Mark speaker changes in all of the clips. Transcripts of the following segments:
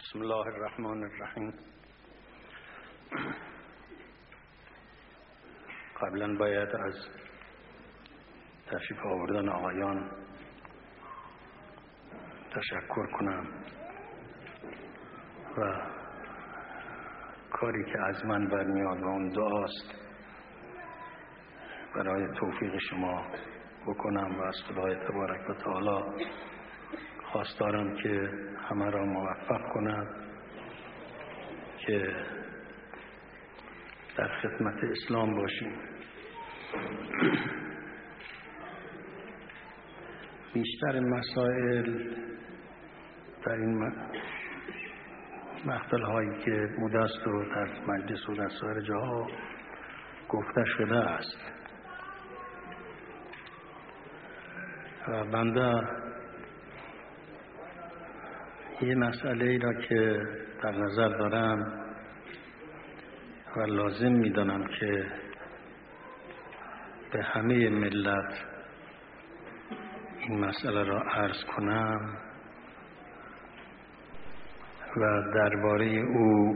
Speaker 1: بسم الله الرحمن الرحیم. قبلا باید از تشریف آوردن آقایان تشکر کنم و کاری که از من برمیاد و اون دعاست برای توفیق شما بکنم و از خدای تبارک و تعالی خواستارم که همه را موفق کنم که در خدمت اسلام باشیم. بیشتر مسائل در این مقتل هایی که بوده است و در مجلس و در سایر جاها گفته شده است و بنده یه مسئله ای را که در نظر دارم و لازم می‌دانم که به همه ملت این مسئله را عرض کنم و درباره او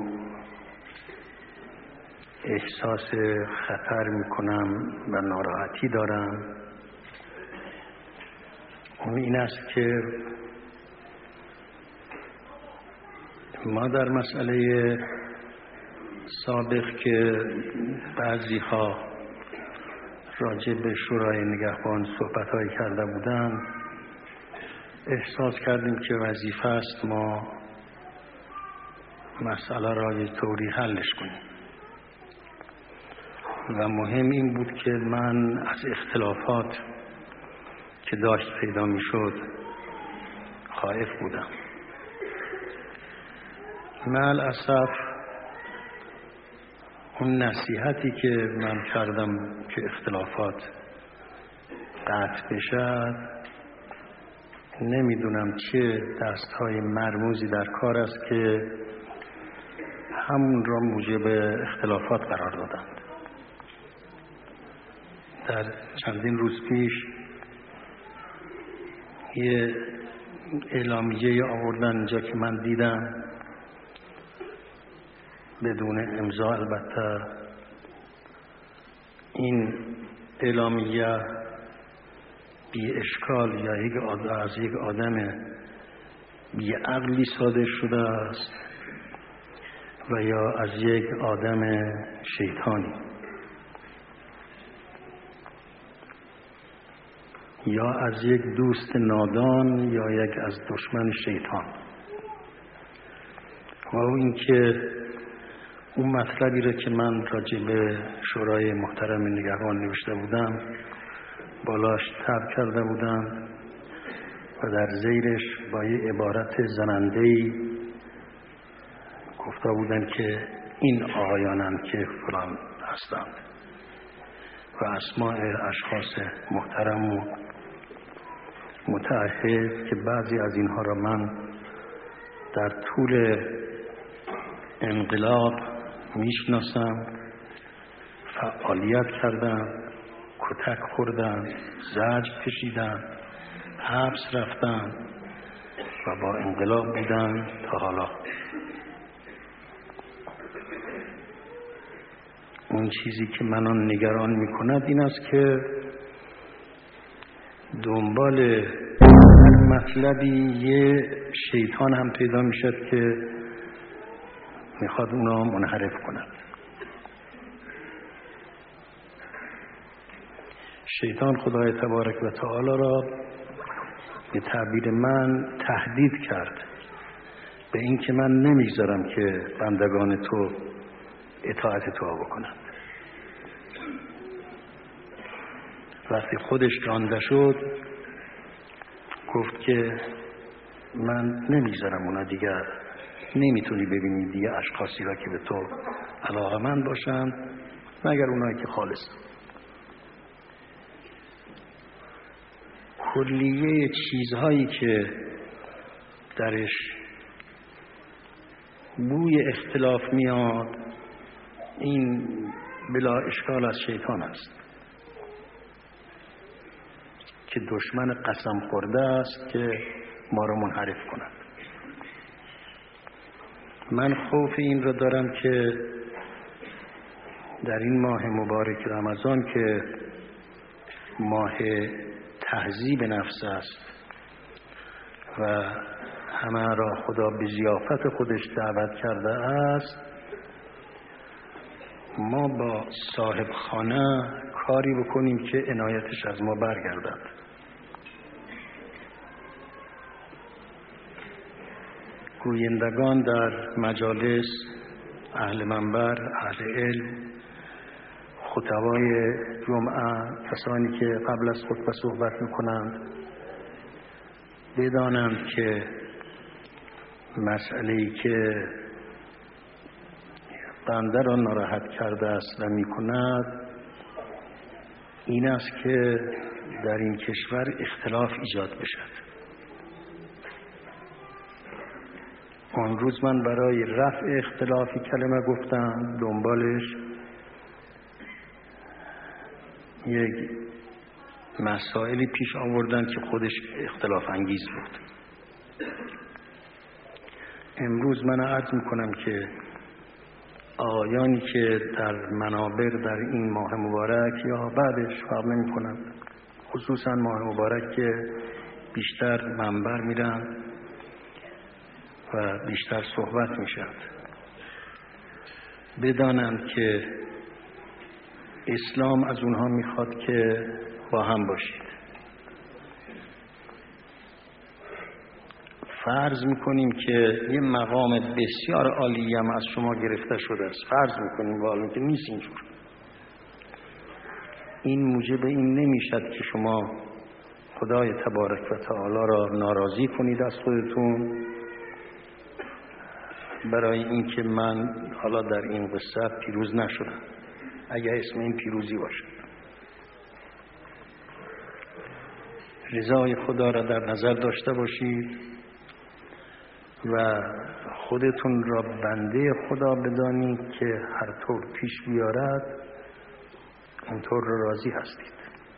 Speaker 1: احساس خطر می‌کنم و ناراحتی دارم. اون این است که ما در مسئله سابق که بعضی ها راجع به شورای نگهبان صحبت‌هایی کرده بودند احساس کردیم که وظیفه است ما مسئله را یه طوری حلش کنیم و مهم این بود که من از اختلافات که داشت پیدا می‌شد خائف بودم. مالاسف اون نصیحتی که من کردم که اختلافات قطع بشد نمیدونم چه دستهای مرموزی در کار است که همون را موجب اختلافات قرار دادند. در چندین روز پیش یه اعلامیه آوردن اینجا که من دیدم بدون امضا. البته این اعلامیه بی اشکال یا از یک آدم بی عقلی صادر شده است و یا از یک آدم شیطانی یا از یک دوست نادان یا یک از دشمن شیطان. و این که اون مطلبی را که من راجع به شورای محترم نگهبان نوشته بودم بالاش تب کرده بودم و در زیرش با یه عبارت زننده‌ای گفته بودن که این آقایانند که فلان هستند و اسماء اشخاص محترم و متعهد که بعضی از اینها را من در طول انقلاب میشناسم، فعالیت کردم، کتک خوردم، زجر کشیدم، حبس رفتم و با انقلاب بودم تا حالا. اون چیزی که منو نگران میکند این است که دنبال هر مطلبی یه شیطان هم پیدا میشد که میخواد اونا منحرف کند. شیطان خدای تبارک و تعالی را به تعبیر من تهدید کرد به این که من نمیگذارم که بندگان تو اطاعت تو بکنند. وقتی خودش رانده شد گفت که من نمیگذارم اونا دیگر نمیتونی ببینی دیگه اشخاصی را که به تو علاقه‌مند باشن مگر اونایی که خالص. کلیه چیزهایی که درش بوی اختلاف میاد این بلا اشکال از شیطان است که دشمن قسم خورده است که ما را منحرف کند. من خوف این را دارم که در این ماه مبارک رمضان که ماه تهذیب نفس است و همه را خدا به ضیافت خودش دعوت کرده است، ما با صاحب خانه کاری بکنیم که عنایتش از ما برگردد. گویندگان در مجالس، اهل منبر، اهل علم، خطبای جمعه، کسانی که قبل از خطبه صحبت میکنند، بدانند که مسئله‌ای که بنده را ناراحت کرده است و میکند این است که در این کشور اختلاف ایجاد بشد. آن روز من برای رفع اختلافی کلمه گفتم، دنبالش یک مسائلی پیش آوردن که خودش اختلاف انگیز بود. امروز من عرض میکنم که آقایانی که در منابر در این ماه مبارک یا بعدش فرق نمی‌کنند، خصوصا ماه مبارک که بیشتر منبر میرن و بیشتر صحبت میشد، بدانند که اسلام از اونها میخواد که با هم باشید. فرض میکنیم که یه مقام بسیار عالی هم از شما گرفته شده است، فرض میکنیم والا که نیست اینجور. این موجب این نمیشد که شما خدای تبارک و تعالی را ناراضی کنید از خودتون برای اینکه من حالا در این قصه پیروز نشدم، اگه اسم این پیروزی باشه. رضای خدا را در نظر داشته باشید و خودتون را بنده خدا بدانید که هر طور پیش بیارد اونطور را راضی هستید.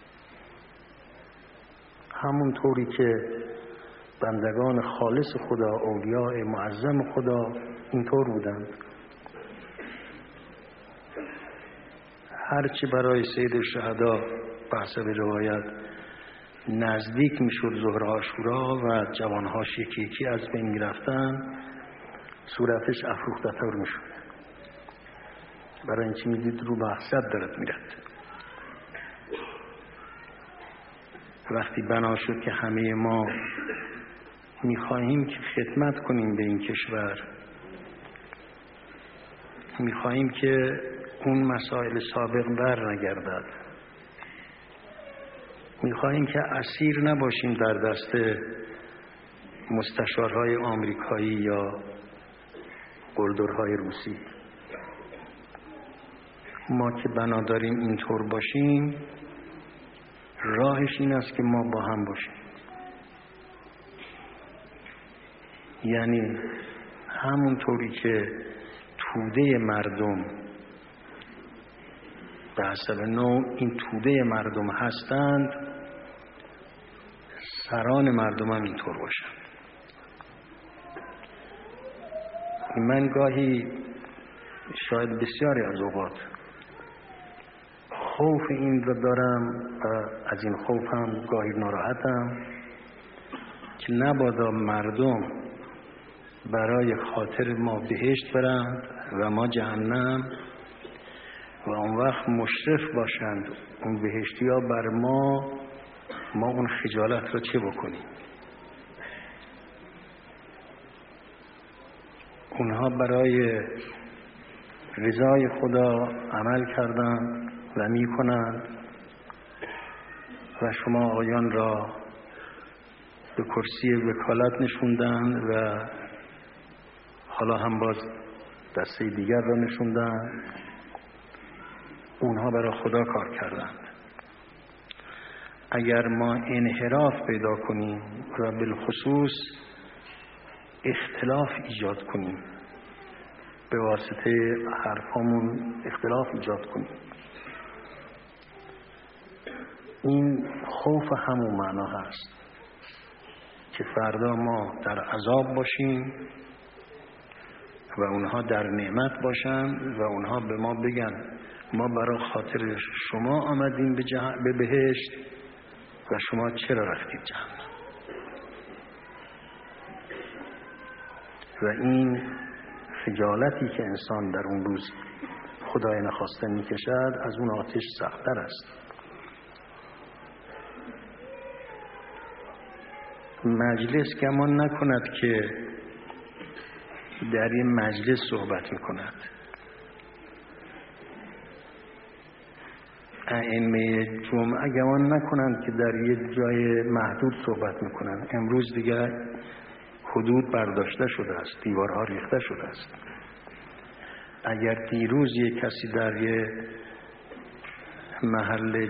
Speaker 1: همون طوری که بندگان خالص خدا، اولیاء معظم خدا اینطور بودند. هرچی برای سید الشهدا به حسب روایت نزدیک میشد ظهر عاشورا و جوانهاش یکی یکی از بین میرفتن، صورتش افروخته طور میشد، برای اینکه میدید رو به حسد دارد میرد. وقتی بنا شد که همه ما میخواهیم که خدمت کنیم به این کشور، میخواهیم که اون مسائل سابق بر نگردد، میخواهیم که اسیر نباشیم در دست مستشارهای آمریکایی یا قلدرهای روسی. ما که بنا داریم اینطور باشیم، راهش این است که ما با هم باشیم. یعنی همونطوری که توده مردم به حسب نوع این توده مردم هستند، سران مردم هم اینطور باشند. من گاهی شاید بسیاری از اوقات خوف این را دارم و از این خوف هم گاهی ناراحتم که نبادا مردم برای خاطر ما بهشت برند و ما جهنم و اون وقت مشرف باشند اون بهشتی ها بر ما اون خجالت را چه بکنیم؟ اونها برای رضای خدا عمل کردند و می کنند و شما آقایان را به کرسی وکالت نشوندند و حالا هم باز دسته دیگر را نشوندند. اونها برای خدا کار کردند. اگر ما انحراف پیدا کنیم و بالخصوص اختلاف ایجاد کنیم، به واسطه حرفامون اختلاف ایجاد کنیم، این خوف همون معنا هست که فردا ما در عذاب باشیم و اونها در نعمت باشن و اونها به ما بگن ما برای خاطر شما آمدیم به بهشت و شما چرا رفتید جهنم. و این خجالتی که انسان در اون روز خدای نخواسته میکشد از اون آتش سخت‌تر است. مجلس گمان نکند که در این مجلس صحبت میکند. ائمه جمعه گمان نکنند که در یک جای محدود صحبت میکنند. امروز دیگر حدود برداشته شده است، دیوارها ریخته شده است. اگر دیروز یک کسی در یک محل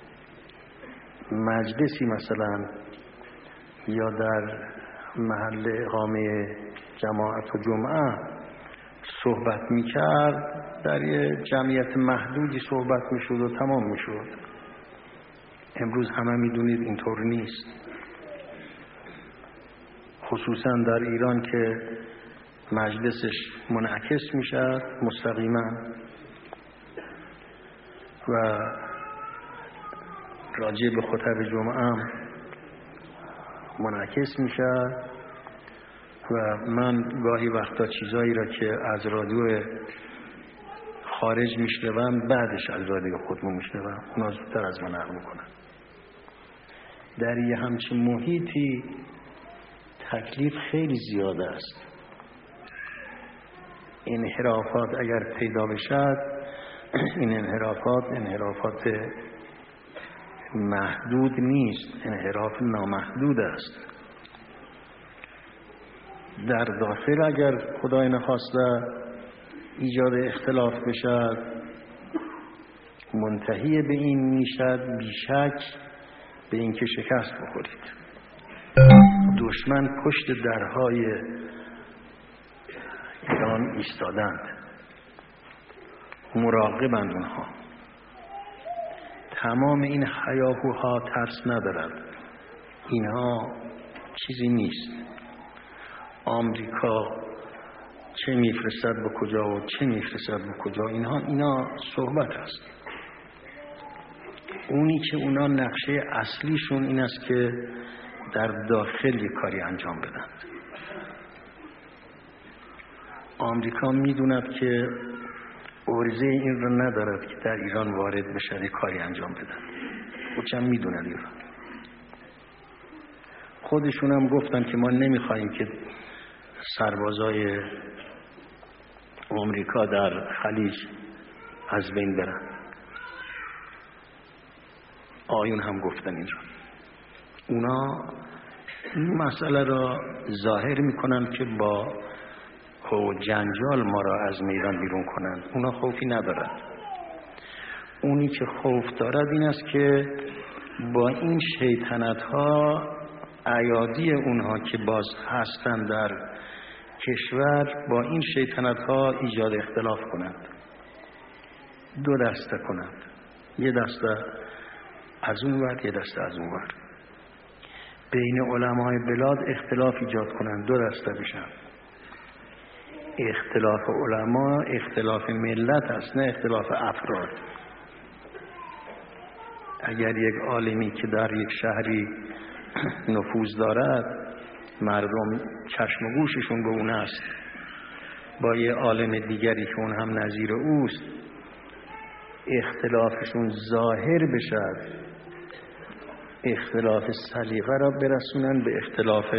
Speaker 1: مجلسی مثلا یا در محل اقامه جماعت و جمعه صحبت میکرد، در یک جمعیت محدودی صحبت میشد و تمام میشد. امروز همه میدونید اینطور نیست، خصوصا در ایران که مجلسش منعکس میشد مستقیما و راجع به خطب جمعه هم منعکس میشد. و من گاهی وقتا چیزایی را که از رادیو خارج میشنوم بعدش از رادیو خودمون میشنوم، اونا زودتر از من نقل میکنن. در یه همچین محیطی تکلیف خیلی زیاده است. انحرافات اگر پیدا بشد، این انحرافات محدود نیست، انحراف نامحدود است. در داخل اگر خدای نخواسته ایجاد اختلاف بشد، منتهی به این میشد بیشک به اینکه شکست بخورید. دشمن پشت درهای ایران ایستادند، مراقبند اونها. تمام این هیاهوها ترس ندارد، اینها چیزی نیست. آمریکا چه میفرستد به کجا و چه میفرستد به کجا، اینا صحبت است. اونی که اونا نقشه اصلیشون این است که در داخل یک کاری انجام بدند. آمریکا میدوند که عرضه این رو ندارد که در ایران وارد بشه یک کاری انجام بدن. خودشم میدونن ایران. خودشون هم گفتن که ما نمیخوایم که سربازای آمریکا در خلیج از بین برن. آیون هم گفتن این رو. اونا این مسئله را ظاهر میکنن که با جنجال ما را از میدان بیرون کنند. اونا خوفی ندارد. اونی که خوف دارد این است که با این شیطنت ها ایادی اونها که باز هستند در کشور، با این شیطنت ها ایجاد اختلاف کنند، دو دسته کنند، یه دسته از اون ور یه دسته از اون ور، بین علمای بلاد اختلاف ایجاد کنند، دو دسته بشن. اختلاف علما اختلاف ملت است، نه اختلاف افراد. اگر یک عالمی که در یک شهری نفوذ دارد، مردم چشم و گوششون به اون است، با یه عالم دیگری که اون هم نظیر اوست اختلافشون ظاهر بشد، اختلاف سلیقه را برسونن به اختلاف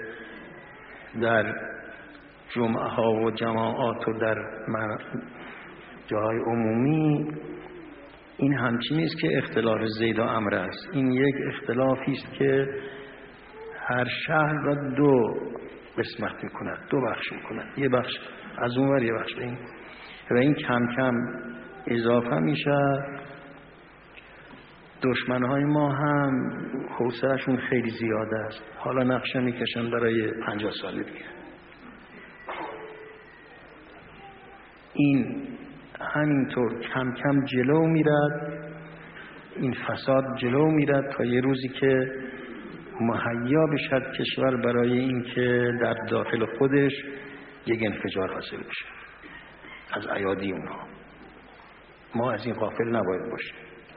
Speaker 1: در جمعه ها و جماعات و در جای عمومی، این همچین نیست که اختلاف زید و عمرو است. این یک اختلافی است که هر شهر را دو قسمت میکند، دو بخش میکند، یه بخش از اون ور یه بخش این، و این کم کم اضافه میشه. دشمنهای ما هم حوصله‌شون خیلی زیاده است، حالا نقشه میکشن برای 50 سال دیگه. این همینطور کم کم جلو میرد، این فساد جلو میرد تا یه روزی که مهیا بشد کشور برای این که در داخل خودش یک انفجار حاصل بشه از ایادی اونها. ما از این غافل نباید باشیم.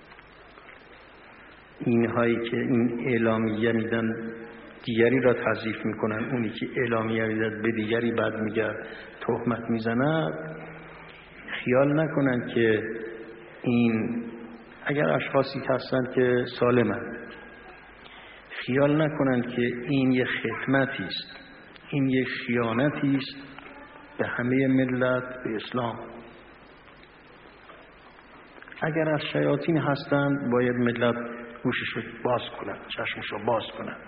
Speaker 1: اینهایی که این اعلامیه میدن دیگری را تضعیف میکنن، اونی که اعلامیه میدن به دیگری بد میگه، تهمت میزنن، خیال نکنن که این اگر اشخاصی هستند که سالمند، خیال نکنن که این یک خدمتی است، این یک خیانتی است به همه ملت، به اسلام. اگر از شیاطین هستند باید ملت گوشش رو باز کنند، چشمش رو باز کنند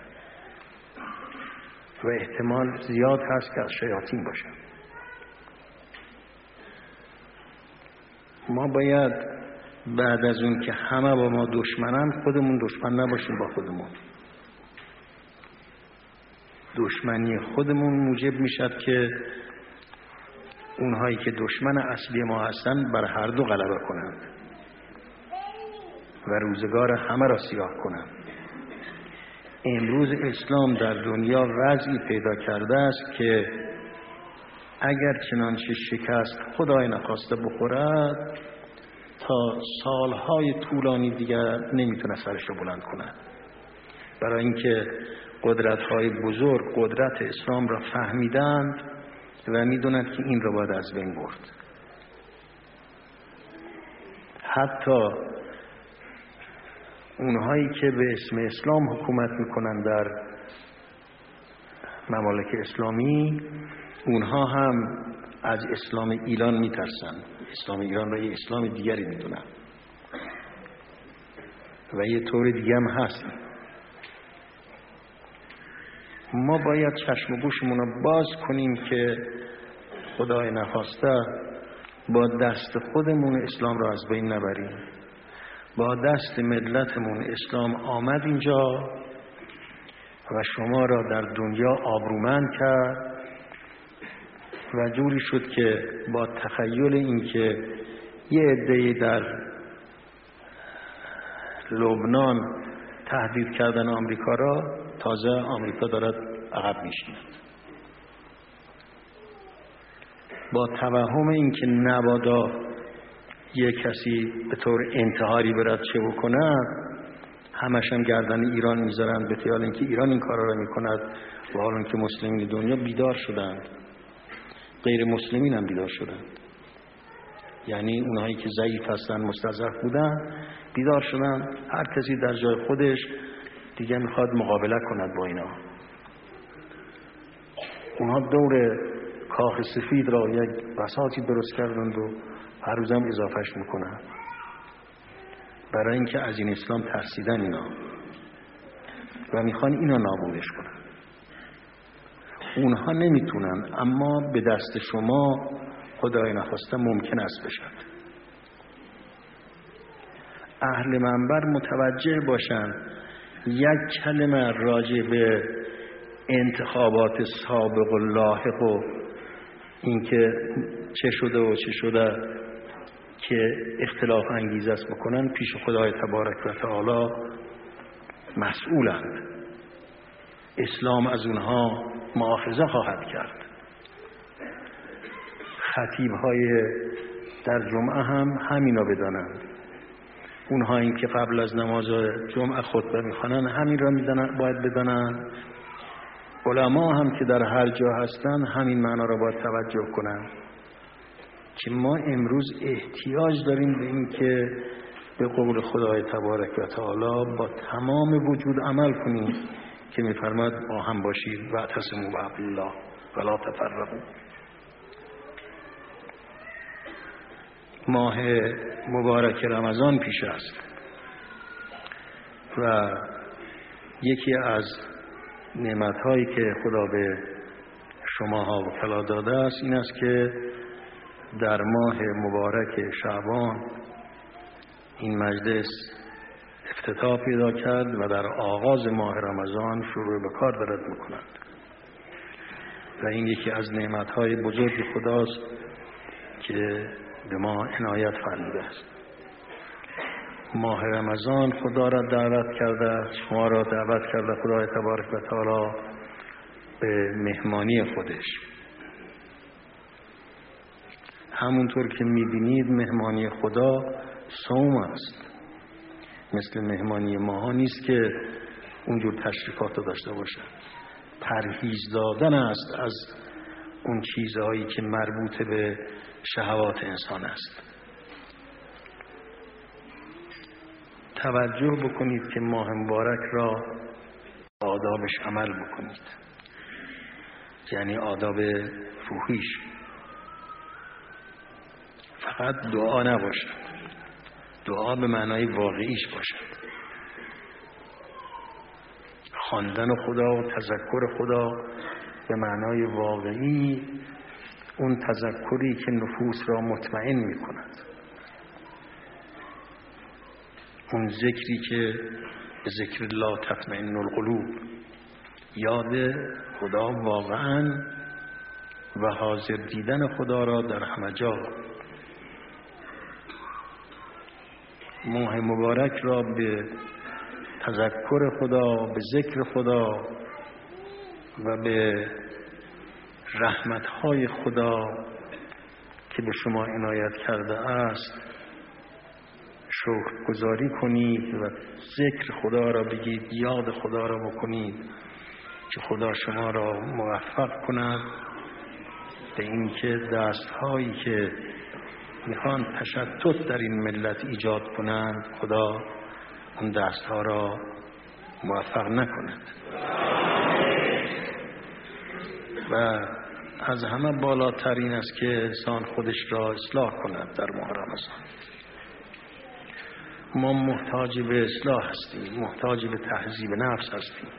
Speaker 1: و احتمال زیاد هست که از شیاطین باشند. ما باید بعد از اون که همه با ما دشمنن، خودمون دشمن نباشیم با خودمون. دشمنی خودمون موجب میشد که اونهایی که دشمن اصلی ما هستن بر هر دو غلبه کنند و روزگار همه را سیاه کنند. امروز اسلام در دنیا وضعی پیدا کرده است که اگر چنانچه شکست خدای نخواسته بخورد، تا سالهای طولانی دیگر نمیتونه سرش رو بلند کنه، برای اینکه قدرت‌های بزرگ قدرت اسلام را فهمیدند و میدونند که این را باید از بین برد. حتی اونهایی که به اسم اسلام حکومت میکنند در ممالک اسلامی، اونها هم از اسلام ایران میترسن. اسلام ایران را یه اسلام دیگری میدونن و یه طور دیگه هم هست. ما باید چشم و گوشمون رو باز کنیم که خدای نخواسته با دست خودمون اسلام را از بین نبریم. با دست ملتمون اسلام آمد اینجا و شما را در دنیا آبرومند کرد و جوری شد که با تخیل این که یه عده‌ای در لبنان تهدید کردن آمریکا را، تازه آمریکا دارد عقب میشیند. با توهم این که نبادا یک کسی به طور انتحاری برد چه بکند، همش هم گردن ایران میذارند به خیال اینکه ایران این کارا را میکند، و حالا که مسلمین دنیا بیدار شدند، غیر مسلمین هم بیدار شدند. یعنی اونهایی که ضعیف هستن، مستضعف بودن، بیدار شدن. هر کسی در جای خودش دیگه میخواد مقابله کند با اینا. اونها دور کاخ سفید را یک بساطی درست کردند و هر روز هم اضافهش میکنن، برای اینکه از این اسلام ترسیدن اینا و میخوان اینا نابودش کنن. اونها نمیتونن، اما به دست شما خدای نخواسته ممکن است بشد. اهل منبر متوجه باشن یک کلمه راجع به انتخابات سابق و لاحق و اینکه چه شده و چه شده که اختلاف انگیز است بکنن، پیش خدای تبارک و تعالی مسئولند. اسلام از اونها مؤاخذه خواهد کرد. خطیب‌های در جمعه هم همینا بدانند. اونها این که قبل از نماز جمعه خطبه میخوانن همین را میدانن، باید بدانند. علما هم که در هر جا هستن همین معنا را باید توجه کنند که ما امروز احتیاج داریم به این که به قول خدای تبارک و تعالی با تمام وجود عمل کنیم که میفرماد با هم باشید و اعتصموا بحبل الله ولا تفرقوا. ماه مبارک رمضان پیش است و یکی از نعمت‌هایی که خدا به شماها وکلا داده است این است که در ماه مبارک شعبان این مجلس افتتاح پیدا کرد و در آغاز ماه رمضان شروع به کار دارد می‌کند و این یکی از نعمت‌های بزرگ خداست که به ما عنایت فرموده است. ماه رمضان خدا را دعوت کرده، شما را دعوت کرده خدای تبارک و تعالی به مهمانی خودش. همونطور که میبینید مهمانی خدا صوم است. مثل مهمانی ماها نیست که اونجور تشریفات رو داشته باشه. پرهیز دادن است از اون چیزهایی که مربوط به شهوات انسان است. توجه بکنید که ماه مبارک را آدابش عمل بکنید، یعنی آداب روحیش. فقط دعا نباشد، دعا به معنای واقعیش باشد. خواندن خدا و تذکر خدا به معنای واقعی، اون تذکری که نفوس را مطمئن می کند، اون ذکری که به ذکر الله تطمئن القلوب، یاد خدا واقعا و حاضر دیدن خدا را در همه جا. ماه مبارک را به تذکر خدا، به ذکر خدا و به رحمت‌های خدا که به شما عنایت کرده است شکرگزاری کنید و ذکر خدا را بگید، یاد خدا را بکنید که خدا شما را موفق کند به اینکه دست‌هایی که میخوان تشتت در این ملت ایجاد کنند، خدا اون دست‌ها را موفق نکند. و از همه بالاتر این است که انسان خودش را اصلاح کند در ماه رمضان. ما محتاج به اصلاح هستیم، محتاج به تهذیب نفس هستیم.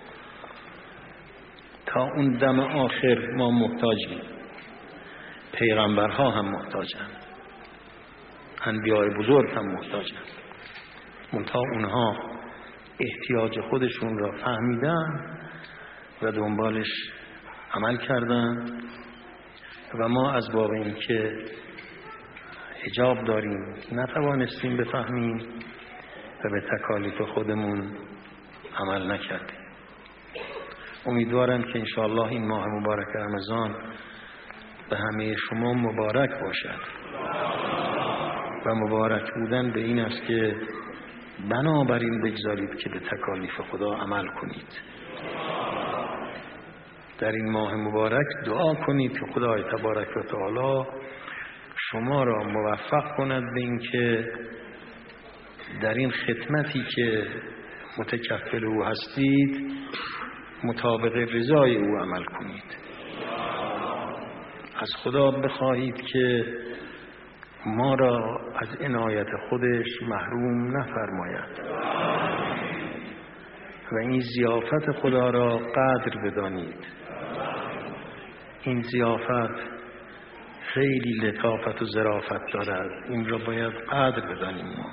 Speaker 1: تا اون دم آخر ما محتاجیم. پیغمبرها هم محتاجند، انبیاء بزرگ هم محتاجند، منتها اونها احتیاج خودشون را فهمیدن و دنبالش عمل کردن و ما از باب این که حجاب داریم نتوانستیم بفهمیم و به تکالیف خودمون عمل نکردیم. امیدوارم که انشاءالله این ماه مبارک رمضان به همه شما مبارک باشد و مبارک بودن به این است که بنابراین بگذارید که به تکالیف خدا عمل کنید. در این ماه مبارک دعا کنید که خدای تبارک و تعالی شما را موفق کند به این که در این خدمتی که متکفل او هستید مطابق رضای او عمل کنید. از خدا بخواهید که ما را از عنایت خودش محروم نفرماید و این ضیافت خدا را قدر بدانید. این ضیافت خیلی لطافت و ظرافت دارد، این را باید قدر بدانیم. ما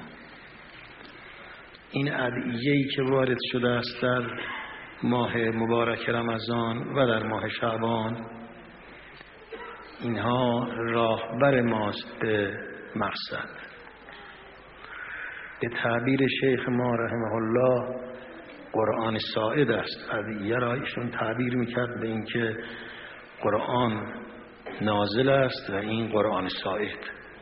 Speaker 1: این ادعیه‌ای که وارد شده است در ماه مبارک رمضان و در ماه شعبان، اینها راهبر ماست به مقصد. به تعبیر شیخ ما رحمه الله قرآن ساعد است. ادعیه را ایشون تعبیر میکرد به اینکه قرآن نازل است و این قرآن ساعد.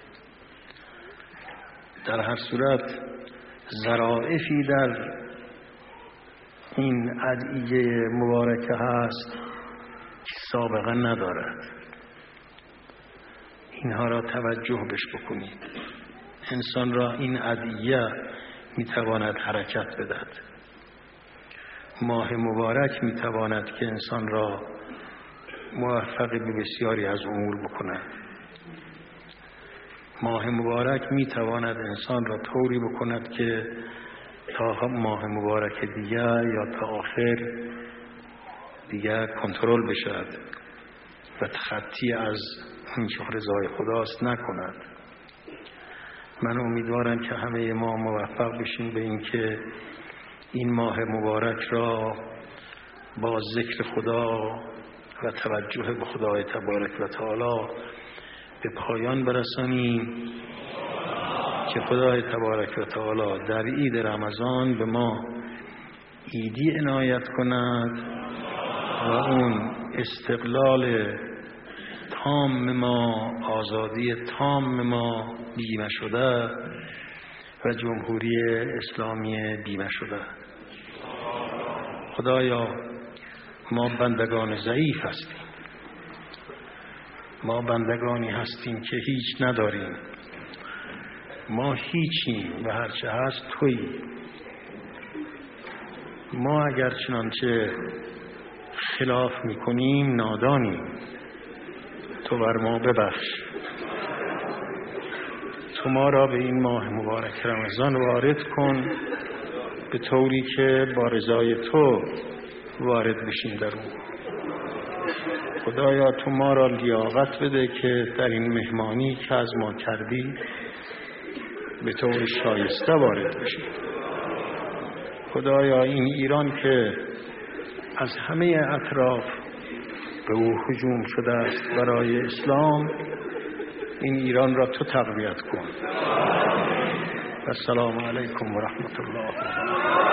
Speaker 1: در هر صورت ظرافی در این ادعیه مبارکه هست که سابقه ندارد. اینها را توجه بش بکنید. انسان را این ادعیه میتواند حرکت بدهد. ماه مبارک میتواند که انسان را موفق به بسیاری از امور بکند. ماه مبارک میتواند انسان را طوری بکند که تا ماه مبارک دیگر یا تا آخر دیگر کنترل بشود و تخطی از این که رضای خداست نکند. من امیدوارم که همه ما موفق بشیم به این که این ماه مبارک را با ذکر خدا و توجه به خدای تبارک و تعالی به پایان برسانیم که خدای تبارک و تعالی در عید رمضان به ما عیدی عنایت کند و اون استقلال تام ما، آزادی تام ما بیمه شده و جمهوری اسلامی بیمه شده. خدایا ما بندگان ضعیف هستیم، ما بندگانی هستیم که هیچ نداریم، ما هیچیم و هرچه هست تویی. ما اگر چنانچه خلاف میکنیم نادانیم، تو بر ما ببخش. تو ما را به این ماه مبارک رمضان وارد کن به طوری که با رضای تو وارد بشیم در اون. خدایا تو ما را لیاقت بده که در این مهمانی که از ما کردی به طور شایسته وارد بشیم. خدایا این ایران که از همه اطراف به او هجوم شده است برای اسلام، این ایران را تو تقویت کن. السلام علیکم و رحمت الله و برکاته.